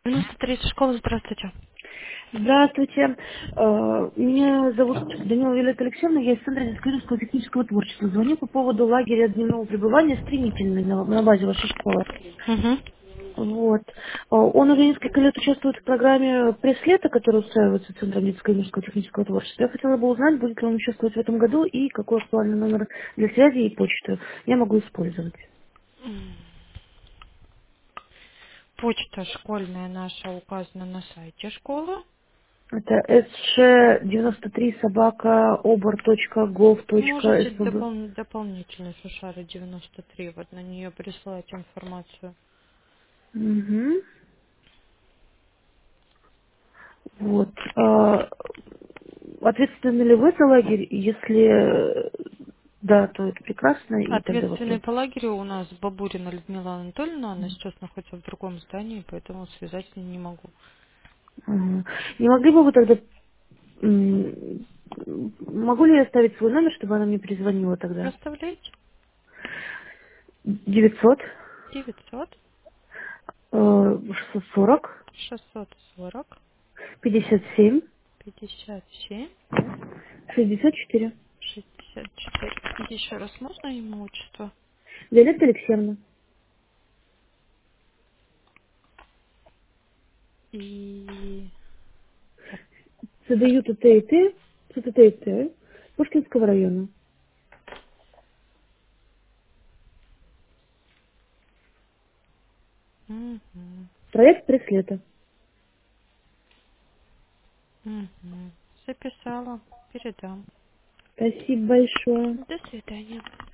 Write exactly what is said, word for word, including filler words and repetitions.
девяносто три школа, здравствуйте. Здравствуйте. Э, Меня зовут Данила Виолетта Алексеевна, я из Центра детско-юридического технического творчества. Звоню по поводу лагеря дневного пребывания «Стремительный» на, на базе вашей школы. Угу. Вот. Э, Он уже несколько лет участвует в программе «Пресс-лето», которая устраивается Центром детско-юридического технического творчества. Я хотела бы узнать, будет ли он участвовать в этом году и какой актуальный номер для связи и почту я могу использовать. Почта школьная наша указана на сайте школы. Это эс ш девяносто три собака обор точка гов точка Можете спб. допол- дополнительно Шушара девяносто три вот на нее присылать информацию. Угу. Вот. А, ответственны ли вы за лагерь? Если э, да, то это прекрасно, и тогда Ответственный вопрос. по лагерю у нас Бабурина Людмила Анатольевна, она сейчас находится в другом здании, поэтому связать с ней не могу. Ага. Не могли бы вы тогда... м, Могу ли я оставить свой номер, чтобы она мне перезвонила тогда? Оставляйте девятьсот девятьсот э, шестьсот сорок шестьсот сорок пятьдесят семь пятьдесят семь шестьдесят четыре. шестьдесят четыре. Еще раз можно имя отчество? Виолетта Алексеевна. И... ЦДЮ ТТ и Т, ЦТТ и Т, Пушкинского района. Угу. Проект «Пресс-лето». Угу. Записала. Передам. Спасибо большое. До свидания.